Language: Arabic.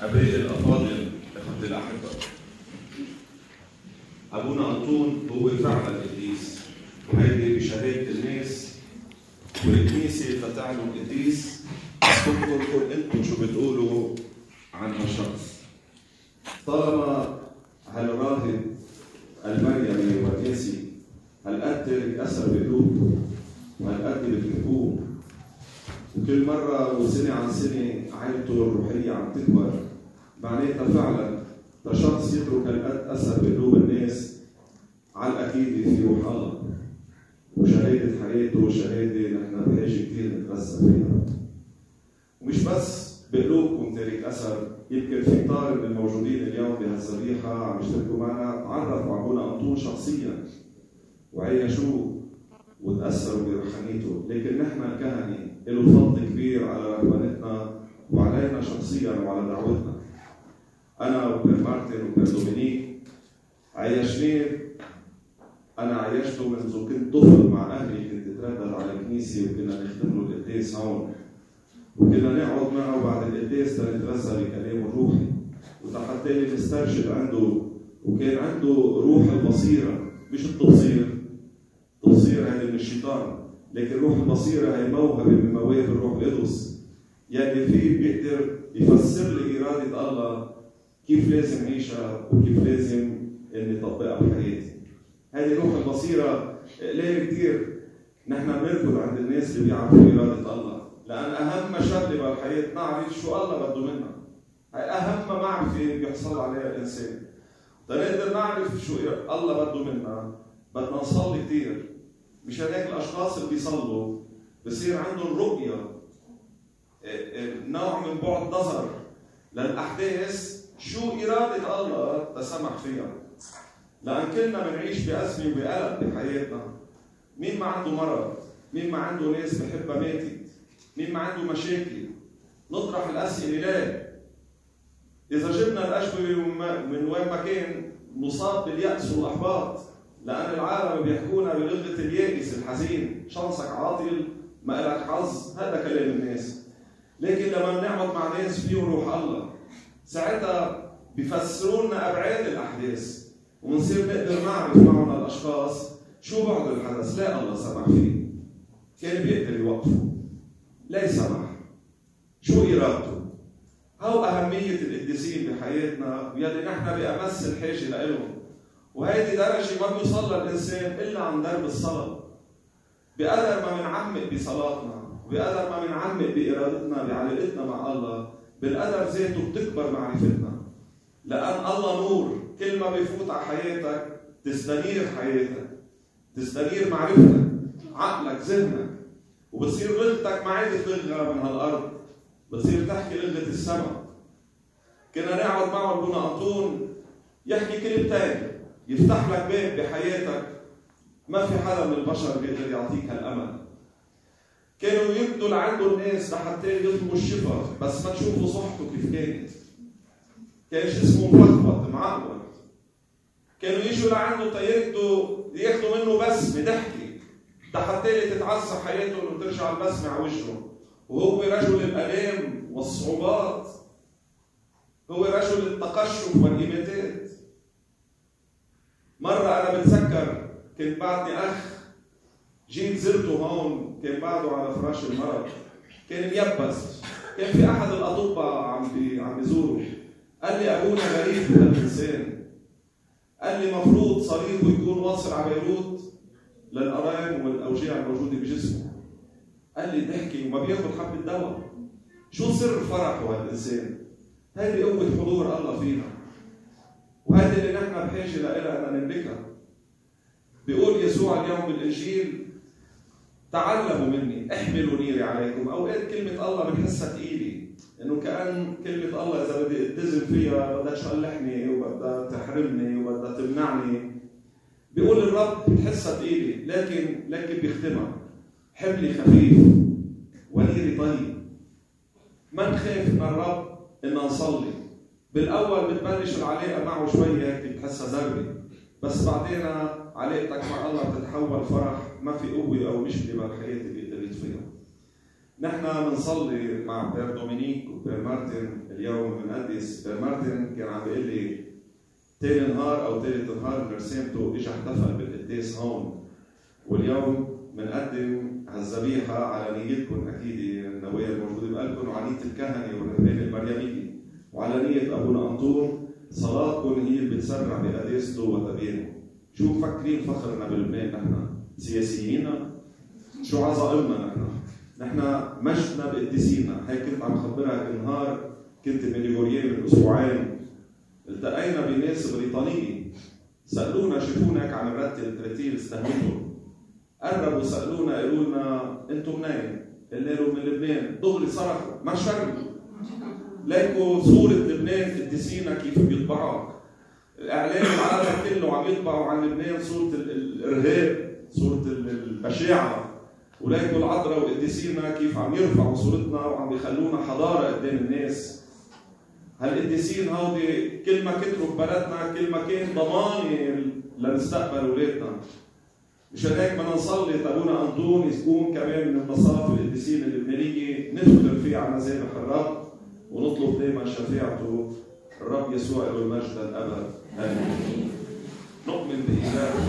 أبائي الأفاضل إخوتي الأحبة، أبونا أنطون هو فعلا قديس، وهيدي بشهادة الناس والكنيسة فتعلم قديس. كنتم أنتم شو بتقولوا عن هالشخص؟ طالما هالراهب المريمي والناسي هالقد ترك أثر بقلوبكم وهالقد بتحبوه، وكل مرة وسنة عن سنة عائلته الروحية عم تكبر، معناتها فعلا شخص يترك هالقد أثر بقلوب الناس على الأكيد في روح الله، وشهادة حياته شهادة نحن بحاجة كثير نتغذى فيها. ومش بس بقلوبكم تارك أثر، يمكن في طالب من الموجودين اليوم بهالذبيحة عم يشتركوا معنا تعرفوا أبونا أنطون شخصيا وعيشوه وتأثروا بروحانيته، لكن نحن الكهنة له فضل كبير على رهبنتنا وعلينا شخصيا وعلى دعوتنا. أنا وبير مارتن وبير دومينيك عيشناه، أنا عيشته منذ كنت طفل مع أهلي، كنت أتردد على الكنيسة وكنا نخدم له القداس هون، وكنا نقعد معه بعد القداس لنتغذى بكلامه الروحي وحتى نسترشد عنده، وكان عنده روح البصيرة، مش التبصير، التبصير هذه من الشيطان، لكن روح البصيرة هي موهبة من مواهب الروح القدس، يعني فيه بيقدر يفسر لي إرادة الله كيف لازم أعيشها وكيف لازم إني أطبقها بحياتي. هذه روح البصيرة قليل كثير نحن بنركض عند الناس اللي بيعرفوا إرادة الله، لأن أهم شغلة بالحياة نعرف شو الله بده منا. هي أهم معرفة بيحصل عليها الإنسان. تنقدر نعرف شو الله بده منا بدنا نصلي كثير. مش هناك الأشخاص اللي بيصلوا بصير عندهم رؤية، نوع من بعد نظر للأحداث شو إرادة الله تسمح فيها. لأن كلنا بنعيش بأزمة وبقلق بحياتنا. مين ما عنده مرض؟ مين ما عنده ناس بحبها ماتت؟ مين ما عنده مشاكل؟ نطرح الأسئلة ليه؟ إذا جبنا الأجوبة من وين ما كان نصاب باليأس والإحباط، لأن العالم بيحكونا بلغة اليائس الحزين، شانسك عاطل، ما لك حظ، هذا كلام الناس. لكن لما بنقعد مع ناس فيهم روح الله، ساعتها بيفسروا لنا أبعاد الأحداث، ونصير نقدر نعرف معنا الأشخاص شو بعد الحدث. لا الله سمح فيه، كان بيقدر يوقفه، لا سمح، شو إرادته. هو أهمية القديسين بحياتنا يلي نحن بأمس الحاجة لإلهم. وهذه درجة ما بيوصل الإنسان إلا عن درب الصلاة. بقدر ما بنعمق بصلاتنا وبقدر ما بنعمق بإرادتنا بعلاقتنا مع الله، بالقدر ذاته بتكبر معرفتنا. لأن الله نور، كل ما بيفوت على حياتك تستنير حياتك، تستنير معرفتك، عقلك، ذهنك، وبتصير لغتك ما عادت لغة من هالأرض، بتصير تحكي لغة السماء. كنا نقعد معه ابونا أنطون يحكي كلمتين يفتح لك باب بحياتك ما في حدا من البشر بيقدر يعطيك هالأمل. كانوا يبدوا لعنده الناس لحتى يطلبوا الشفاء، بس ما تشوفوا صحته كيف كانت. كان جسمه ملخبط معقد. كانوا يجوا لعنده ياخذوا منه بسمة ضحكة لحتى تتعزى حياته وترجع البسمة على وجهه. وهو رجل الآلام والصعوبات، هو رجل التقشف والإماتات. مرة أنا بتذكر كنت بعدني أخ جيت زرته هون، كان بعده على فراش المرض، كان ميبس، كان في أحد الأطباء عم بيزوره، قال لي أبونا غريب هالإنسان، قال لي مفروض صليبه يكون واصل على بيروت للآلام والأوجاع الموجودة بجسمه. قال لي ضحكي وما بياخذ حبة دواء. شو سر فرحه هالإنسان؟ هذه قوة حضور الله فينا، وهذه اللي نحن بحاجة لها أن نملكها. بيقول يسوع اليوم بالإنجيل تعلموا مني احملوا نيري عليكم. أوقات كلمة الله بنحسها ثقيلة، إنه كأن كلمة الله إذا بدي ألتزم فيها بدها تشلحني وبدها تحرمني وبدها تمنعني. بيقول الرب بتحسها ثقيلة، لكن بيختمها حملي خفيف ونيري طيب. ما نخاف من الرب إن نصلي. بالأول بتبلش العلاقة معه شوية هيك بتحسها زربة، بس بعدين علاقتك مع الله بتتحول فرح، ما في قوة أو مشكلة بالحياة اللي قدرت فيها. نحن بنصلي مع بير دومينيك وبير مارتن اليوم بنقدس. بير مارتن كان عم بيقول لي تاني نهار او ثالث نهار من رسامته اجى احتفل بالقداس هون، واليوم بنقدم هالذبيحه على نيتكم اكيد النوايا الموجوده بقلبكم وعلى نيه الكهنه والرهبان المريميه وعلى نيه ابونا انطون. صلاتكم هي اللي بتسرع بقداسته وتبيانه. شو مفكرين فخرنا بلبنان؟ نحن سياسيين؟ شو عظائمنا نحن مشنا بقديسينا. هيك كنت عم خبرها النهار كنت بنيغوريا من اسبوعين، التقينا بناس بريطانيه سالونا شافونا هيك عم نرتل ترتيل استهوتوا، قربوا سالونا قالوا لنا انتم منين؟ قلنا لهم من لبنان. دغري صرخوا ما شربوا ليكوا صوره لبنان قديسينا كيف بيطبعوك. الاعلام العالم كله عم يطبعوا عن لبنان صوره الارهاب، صوره البشاعه، وليكوا العذراء وقديسينا كيف عم يرفعوا صورتنا وعم بيخلونا حضاره قدام الناس. هالقديسين هودي كل ما كتروا ببلدنا كل ما كان ضمانه لنستقبل اولادنا. مشان هيك بدنا نصلي ابونا انطون يكون كمان من المصاف القديسين اللبنانيه نفتخر فيه على مذابح الرب ونطلب دائما شفاعته. الرب يسوع له المجد الابد. امين. نؤمن باله